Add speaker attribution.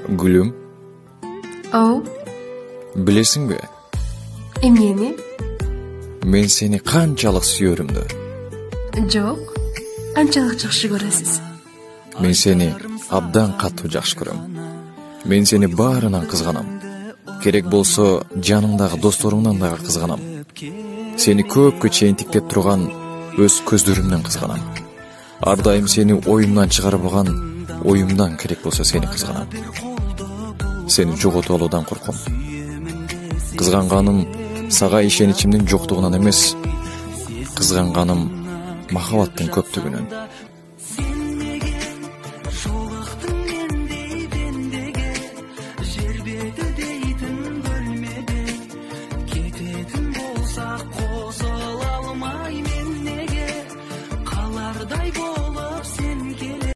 Speaker 1: Gülüm,
Speaker 2: Ау,
Speaker 1: bilesingbi?
Speaker 2: эмнени?
Speaker 1: Men seni qanchalik suyarımdı.
Speaker 2: Жок. Канчалык жакшы көрөсүз?
Speaker 1: Men seni abdan qattiq жақсы көрөм. Men seni barынан кызганам. Керек болсо, жаныңдагы досторуңдан дагы кызганам. Seni көпкө чейин тиктеп турган өз көздөрүмдөн кызганам. Ар дайым сени оюмдан чыгарып алган оюмдан керек болсо сени кызганам. Seni жоготуп алуудан корком. Кызганганым сага ишеничимдин жоктугунан эмес, кызганганым махаббаттын көптүгүнөн.